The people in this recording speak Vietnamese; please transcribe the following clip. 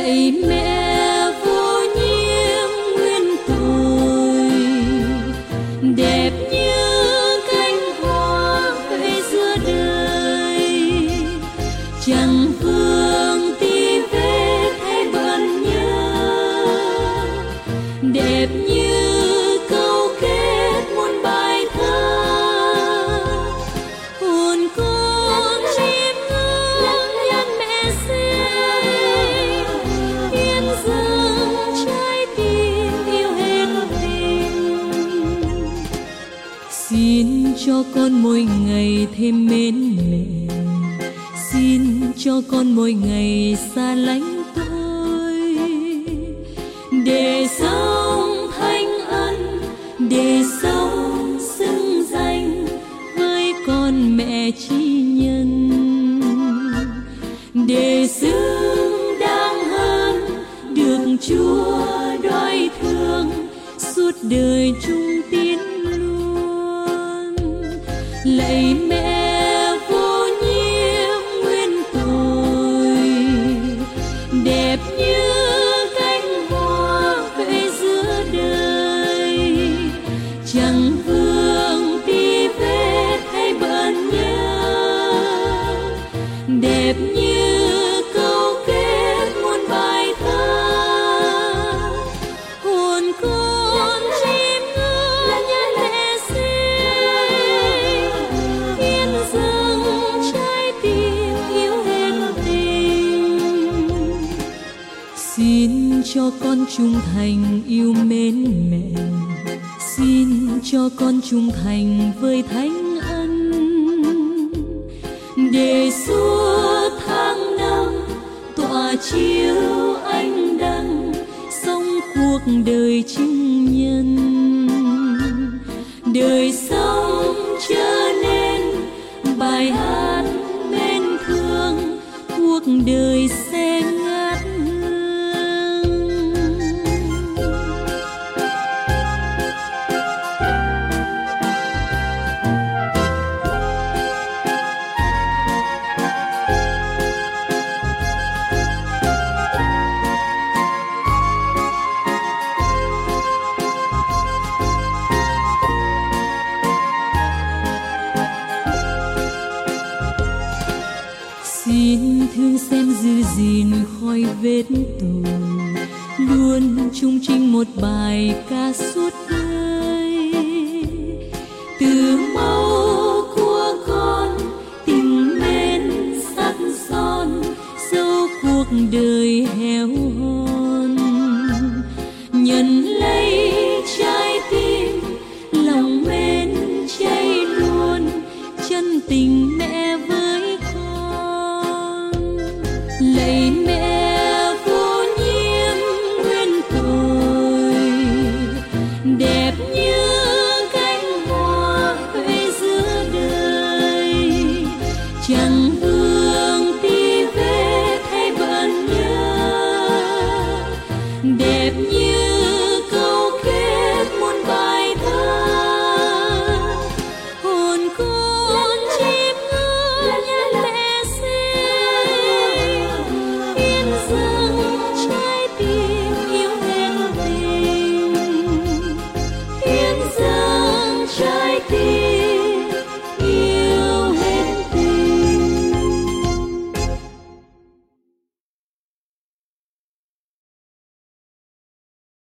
lạy mẹ vô nhiễm nguyên tội, đẹp như cánh hoa vậy giữa đời, chẳng vương tí vết hay bận nhớ, đẹp như câu kết muôn bài thơ. Hồn con chim ngưỡng nhân mẹ sinh, hiến dâng trái tim yêu hết tình. Xin cho con mỗi ngày thêm mến mẹ, xin cho con mỗi ngày xa lánh tôi, để sống thánh ân, để sống xứng danh với con mẹ chi nhân, để xứng đáng hơn được Chúa đói thương suốt đời trung tín luôn. Lạy mẹ vô nhiễm nguyên tội, đẹp như cánh hoa vậy giữa đời, chẳng vương tí vết hay bận nhớ, đẹp như câu kết muôn bài thơ. Hồn con chim ngưỡng nhân mẹ sinh, hiến dâng trái tim yêu hết tình. Xin cho con trung thành yêu mến mẹ, xin cho con trung thành với thánh ân, để suốt tháng năm tỏa chiếu ánh đăng sống cuộc đời chứng nhân. Đời sống trở nên bài hát mến thương, cuộc đời sẽ ngát hương. Xin thương xem giữ gìn khói vết tội, luôn chung trinh một bài ca suốt đời. Từ